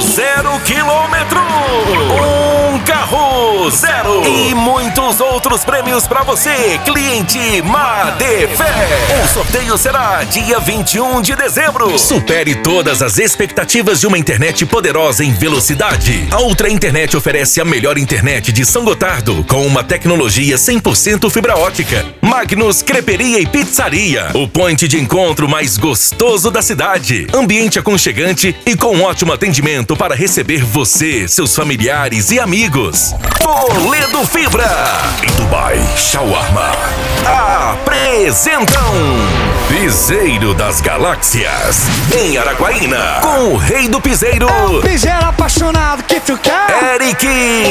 0 quilômetro. Um carro zero. E muitos outros prêmios pra você, cliente Madefé. O sorteio será dia 21 de dezembro. Supere todas as expectativas de uma internet poderosa em velocidade. A Ultra Internet oferece a melhor internet de São Gotardo, com uma tecnologia 100% fibra ótica. Magnus Creperia e Pizzaria, o point de encontro mais gostoso da cidade. Ambiente aconchegante e com ótimo atendimento para receber você, seus familiares e amigos. Toledo Fibra e Dubai Shawarma apresentam Piseiro das Galáxias, em Araguaína, com o rei do piseiro, piseiro apaixonado que tu quer, Eric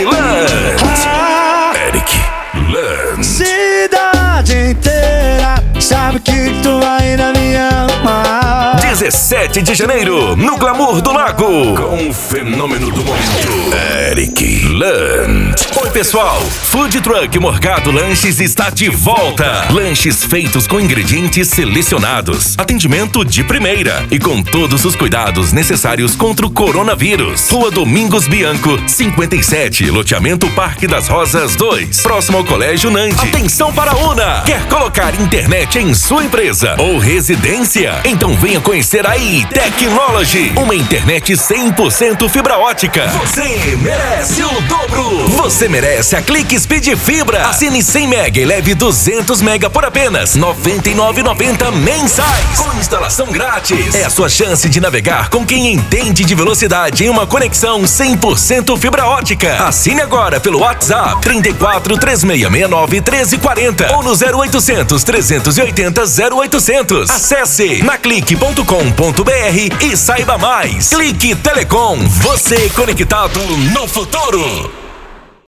Land. Eric Land. Cidade inteira sabe que tu ainda me ama. 17 de janeiro, no Glamour do Lago, com o fenômeno do momento, Eric Land. Oi pessoal, Food Truck Morgado Lanches está de volta. Lanches feitos com ingredientes selecionados, atendimento de primeira e com todos os cuidados necessários contra o coronavírus. Rua Domingos Bianco, 57, loteamento Parque das Rosas 2, próximo ao Colégio Nandi. Atenção para a UNA! Quer colocar internet em sua empresa ou residência? Então venha conhecer a iTechnology, uma internet 100% fibra ótica. Você merece o dobro. Você merece a Clique Speed Fibra. Assine 100 mega e leve 200 mega por apenas R$ 99,90 mensais, com instalação grátis. É a sua chance de navegar com quem entende de velocidade em uma conexão 100% fibra ótica. Assine agora pelo WhatsApp 34 3669 1340 ou no 0800 380 0800. Acesse naclique.com.br e saiba mais. Clique Telecom, você conectado no futuro.